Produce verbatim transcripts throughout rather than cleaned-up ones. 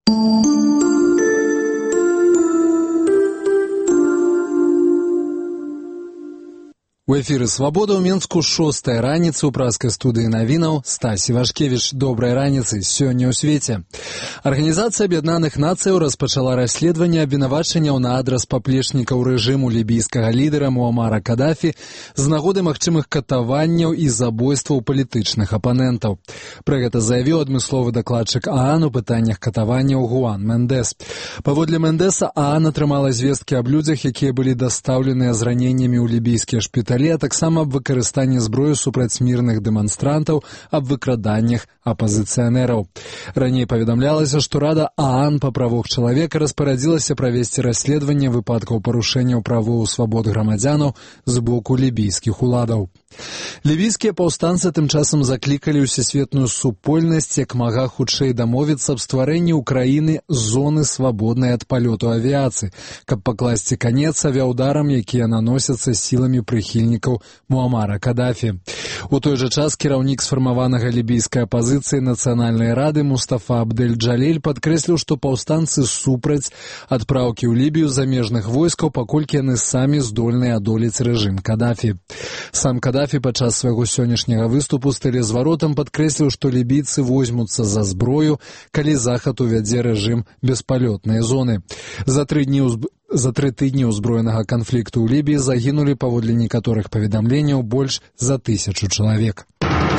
У эфіры «Свабода» ў Мінску шостая раніца ў праскай студыі навінаў Стась Івашкевіч. Добрай раніцы сёння ў свеце. Арганізацыя Аб'яднаных Нацыяў распачала расследаванне абвінавачанняў на адрас паплечнікаў рэжыму лібійскага лідара Муамара Кадафі з нагоды магчымых катаванняў і забойстваў палітычных апанентаў. Пра гэта заявіў адмысловы дакладчык ААН у пытаннях катаванняў Гуан Мендес. Паводле Мендеса, ААН атрымала звесткі аб людзях, якія былі дастаўленыя з раненнямі ў лібійскія шпіталі, а таксама аб выкарыстанні зброі супраць мірных дэманстрантаў, аб выкраданнях апазіцыянераў. Раней паведамлялася, што Рада ААН па правах чалавека распарадзілася правесці расследаванне выпадкаў парушэнняў правоў і свабод грамадзянаў з боку лібійскіх уладаў. Лівійскія паўстанцы тым часам заклікалі ўсесветную супольнасць як мага хутчэй дамовіцца аб стварэнні ў краіны зоны свабоднай ад палёту авіяцыі, каб пакласці канец авіаўдарам, якія наносяцца сіламі прыхільнікаў Муамара Кадафі. У той жа час кіраўнік сфармаванага лібійскай апазіцыі Нацыянальнай рады Мустафа Абдель-Джалель падкрэсліў, што паўстанцы супраць адпраўкі ў Лібію замежных войскаў, паколькі яны самі здольныя адолець рэжым Кадафі. Сам Кадафі падчас свайго сённяшняга выступу з тэлезваротам падкрэсліў, што лібійцы возьмуцца за зброю, калі Захад увядзе рэжым беспалётнай зоны. За тры дні ўзб... За тры тыдні ўзброенага канфлікту ў Лібіі загінулі, паводле некаторых паведамленняў, больш за тысячу чалавек.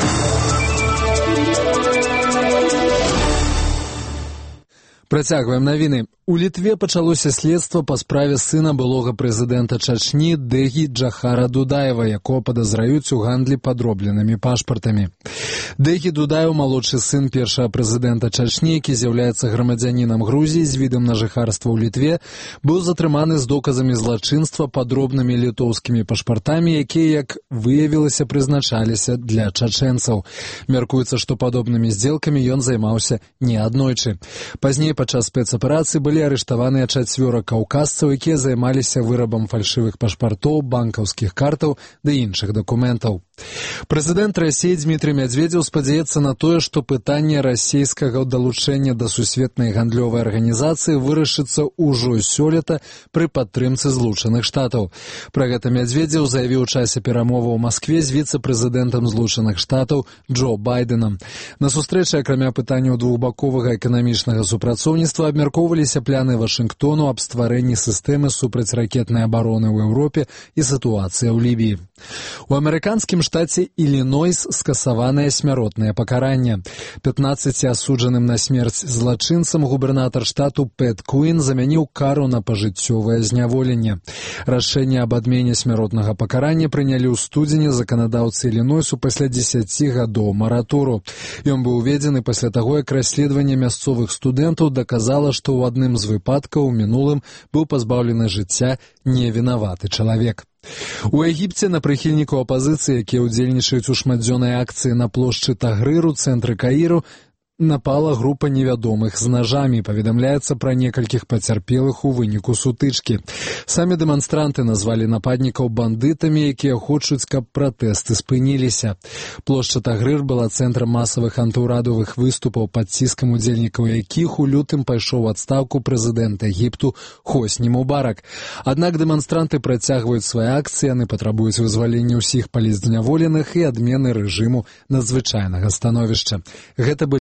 Працягваем навіны. У Літве пачалося следства па справе сына былога прэзідэнта Чачні Дэгі Джахара Дудаева, якого падазраюць у гандлі падробленымі пашпартамі. Дэгі Дудаев, малодшы сын першага прэзідэнта Чачні, які з'яўляецца грамадзянінам Грузіі з відам на жыхарства ў Літве, быў затрыманы з доказамі злачынства падробнымі літоўскімі пашпартамі, якія, як выявілася, прызначаліся для чачэнцаў. Мяркуецца, што падобнымі здзелкамі ён займаўся неаднойчы. Пазней падчас спецаперацыі былі арыштаваныя чацвёра каўказцаў, якія займаліся вырабам фальшывых пашпартоў, банкаўскіх картаў ды іншых дакументаў. Прэзідэнт Расіі Дмітрый Мядзведзеў спадзяецца на тое, што пытанне расійскага далучэння да сусветнай гандлёвай арганізацыі вырашыцца ўжо сёлета пры падтрымцы Злучаных Штатаў. Пра гэта Мядзведзеў заявіў у часе перамоваў у Маскве з віцэ-прэзідэнтам Злучаных Штатаў Джо Байденам. На сустрэчы, акрамя пытанняў двухбаковага эканамічнага супрацоўніцтва, абмяркоўваліся планы Вашынгтону аб стварэнні сістэмы супрацьракетнай абароны ў Еўропе і сітуацыя ў Лібіі. У амерыканскім штаце Ілінойс скасаванае смяротнае пакаранне. пятнаццаці асуджаным на смерць злачынцам губернатар штату Пэт Куін замяніў кару на пажыццёвае зняволенне. Рашэнне аб адмене смяротнага пакарання прынялі ў студзені заканадаўцы Ілінойсу пасля дзесяці гадоў маратору. Ён быў уведзены пасля таго, як расследаванне мясцовых студэнтаў даказала, што ў адным з выпадкаў у мінулым быў пазбаўлены жыцця невінаваты чалавек. У Егіпце на прыхільнікаў апазіцыі, якія ўдзельнічаюць у шматдзённай акцыі на плошчы Тагрыр у цэнтры Каіру, напала група невядомых з нажамі. Паведамляецца пра некалькіх пацярпелых у выніку сутычкі. Самі дэманстранты назвалі нападнікаў бандытамі, якія хочуць, каб пратэсты спыніліся. Плошча Тагрыр была цэнтрам масавых антыўрадавых выступаў пад ціскам удзельнікаў, якіх у лютым пайшоў у адстаўку прэзідэнт Егіпту Хосні Мубарак. Аднак дэманстранты працягваюць свае акцыі, яны патрабуюць вызвалення ўсіх палітзняволеных і адмены рэжыму надзвычайнага становішча. Гэта былі